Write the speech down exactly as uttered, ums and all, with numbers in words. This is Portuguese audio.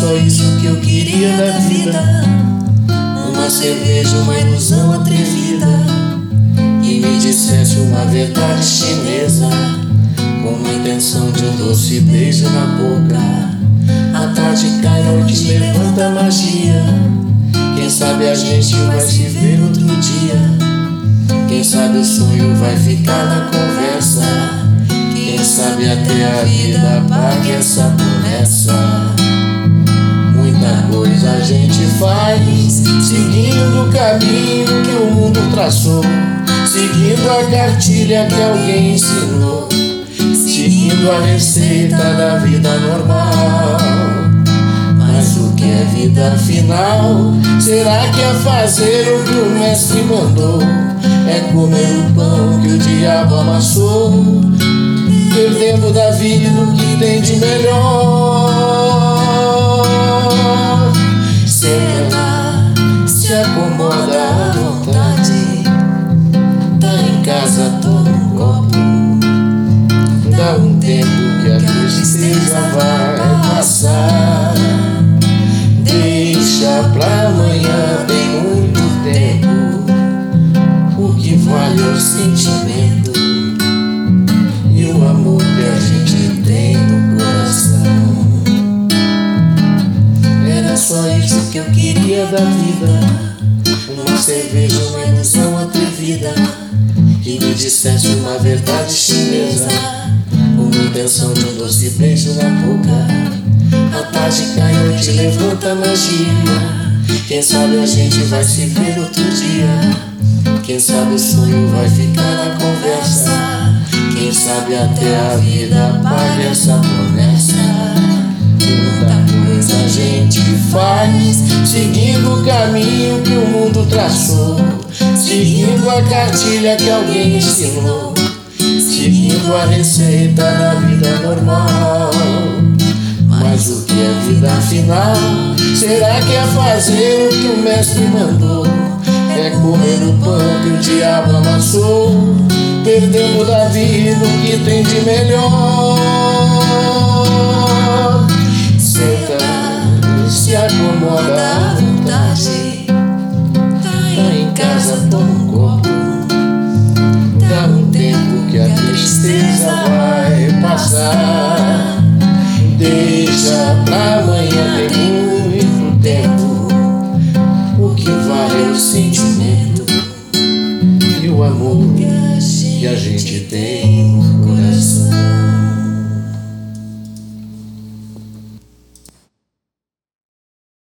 só isso que eu queria da vida. Uma cerveja, uma ilusão atrevida, e me dissesse uma verdade chinesa, com uma intenção de um doce beijo na boca. A tarde cai, a noite levanta a magia. Quem sabe a gente vai se ver outro dia. Quem sabe o sonho vai ficar na conversa. Quem sabe até a vida pague essa promessa. Muita coisa a gente faz, seguindo o caminho que o mundo traçou, seguindo a cartilha que alguém ensinou, seguindo a receita da vida normal. Mas o que é vida afinal? Será que é fazer o que o mestre mandou? É comer o pão que o diabo amassou, perdendo da vida o que tem de melhor. Senta, se acomoda à vontade, tá em casa, toma um copo, dá um tempo que a tristeza vai passar. Deixa pra amanhã, tem muito tempo. O que vale é o sentimento e o amor que a gente tem no coração. Era só isso que eu queria da vida. Uma cerveja, uma ilusão atrevida, que me dissesse uma verdade chinesa, uma intenção de um doce beijo na boca. A tarde cai, a noite levanta a magia. Quem sabe a gente vai se ver outro dia. Quem sabe o sonho vai ficar na conversa. Quem sabe até a vida pague essa promessa. Muita coisa a gente faz, seguindo o caminho que o mundo traçou, seguindo a cartilha que alguém ensinou, seguindo a receita da vida normal. Mas o que é vida afinal? Será que é fazer o que o mestre mandou? É comer o pão que o diabo amassou, perdendo da vida o que tem de melhor.